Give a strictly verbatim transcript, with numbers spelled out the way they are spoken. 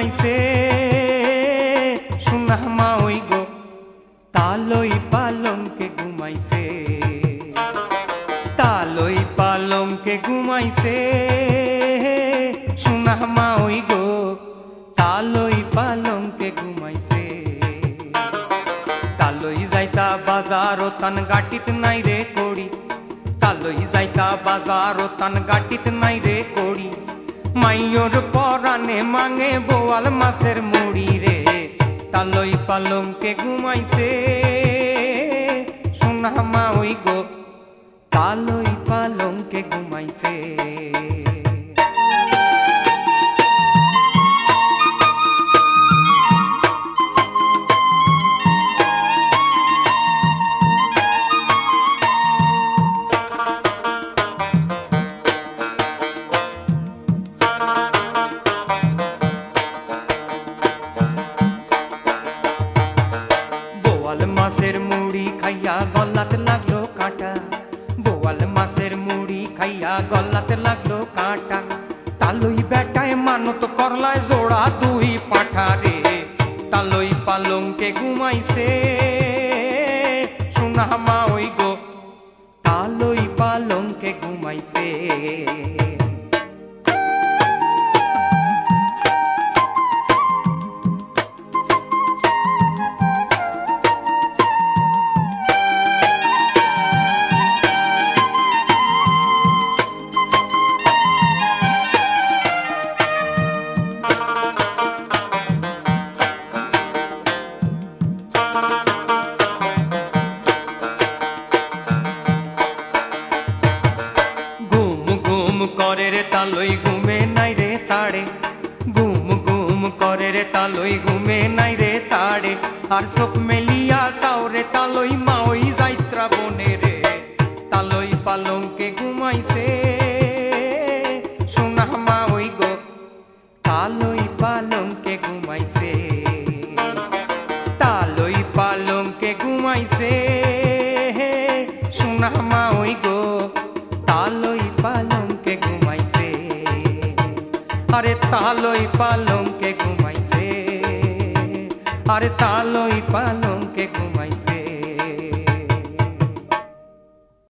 ঘুমাইছে সোনা মা ওই গো তালই পালঙ্কে ঘুমাইছে তালই পালঙ্কে ঘুমাইছে সোনা মা ওই গো তালই পালঙ্কে ঘুমাইছে তালই যাইতা বাজারও তান গাটিত নাই রে কড়ি তালই যাইতা বাজারও তান গাটিত নাই রে কড়ি মাইয়র পরানে মাঙে বোয়াল মাছের মুড়ি রে তালই পালঙ্কে ঘুমাইছে সোনা মা ওই গো তালই পালঙ্কে ঘুমাইছে মাছের মুড়ি খাইয়া গলাতে লাগলো কাঁটা বোয়াল মাছের মুড়ি খাইয়া গলাতে লাগলো কাঁটা তালই বেটায় মানত করলায় জোড়া দুই পাঠা রে তালই পালঙ্কে ঘুমাইছে সোনা মা ওই গো তালই পালঙ্কে ঘুমাইছে করে রে তালই ঘুমে নাই রে সাড়ে ঘুম ঘুম করে রে তালই ঘুমে নাই রে সাড়ে আর চোখ মেলিয়া সাওরে তালই মা ওই যাইত্রা বনে রে তালই পালঙ্কে ঘুমাইছে সোনা মা ওই গো তালই পালঙ্কে ঘুমাইছে তালই পালঙ্কে ঘুমাইছে সোনা মা ওই গো তালই পালঙ্কে ঘুমাইছে আরে তালই পালঙ্কে ঘুমাইছে আরে তালই পালঙ্কে ঘুমাইছে